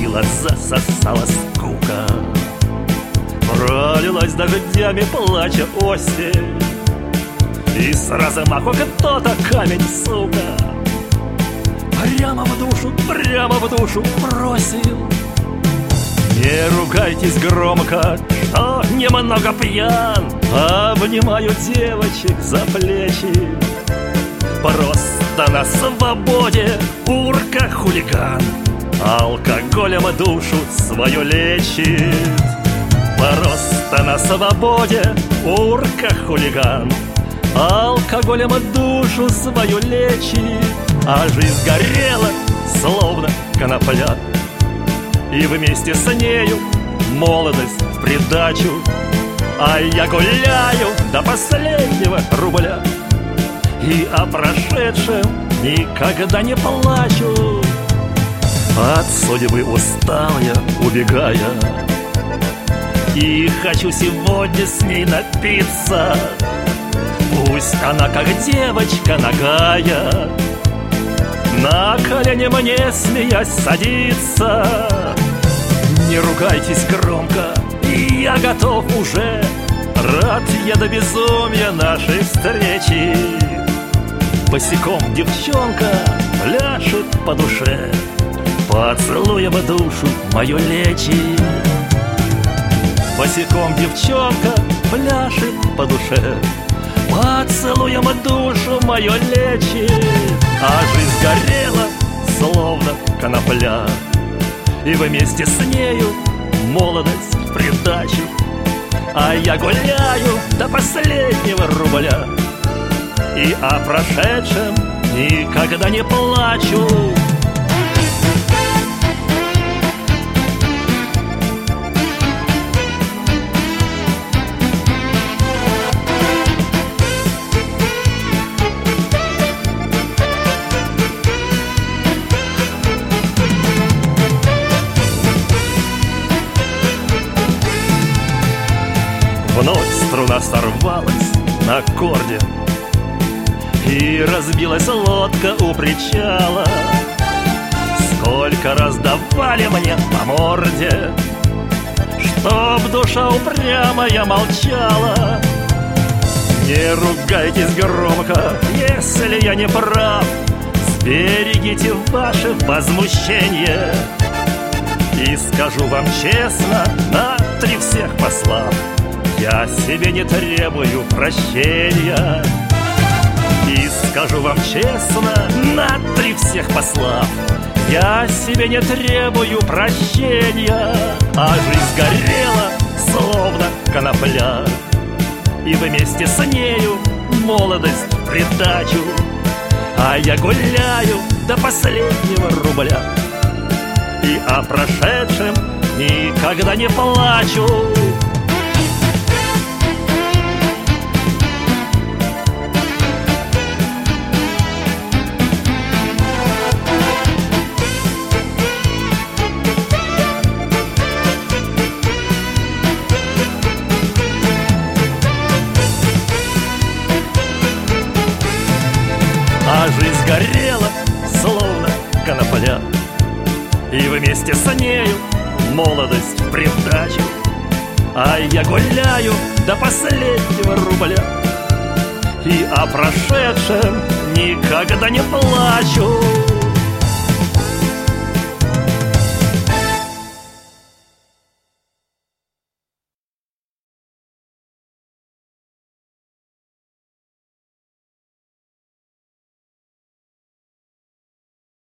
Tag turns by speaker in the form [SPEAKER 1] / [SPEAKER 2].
[SPEAKER 1] Сила засосала скука, пролилась дождями плача осень, и с размаху кто-то камень, сука, прямо в душу бросил. Не ругайтесь громко, что немного пьян, обнимаю девочек за плечи. Просто на свободе урка-хулиган алкоголем душу свою лечит. Просто на свободе урка-хулиган алкоголем душу свою лечит. А жизнь горела, словно конопля, и вместе с нею молодость в придачу. А я гуляю до последнего рубля, и о прошедшем никогда не плачу. От судьбы устал я, убегая, и хочу сегодня с ней напиться. Пусть она, как девочка нагая, на колени мне, смеясь, садится. Не ругайтесь громко, я готов уже, рад я до безумия нашей встречи. Босиком девчонка пляшет по душе, поцелуем душу мою лечит. Босиком девчонка пляшет по душе, поцелуем душу мою лечит. А жизнь горела, словно конопля, и вместе с нею молодость в придачу. А я гуляю до последнего рубля, и о прошедшем никогда не плачу. Вновь струна сорвалась на аккорде, и разбилась лодка у причала. Сколько раз давали мне по морде, чтоб душа упрямая молчала. Не ругайтесь громко, если я не прав, сберегите ваше возмущение. И скажу вам честно, на 3 всех послав, я себе не требую прощения. И скажу вам честно, на 3 всех послав, я себе не требую прощения. А жизнь горела, словно конопля, и вместе с нею молодость в придачу. А я гуляю до последнего рубля, и о прошедшем никогда не плачу. А жизнь горела, словно конопля, и вместе с нею молодость в придачу. А я гуляю до последнего рубля, и о прошедшем никогда не плачу.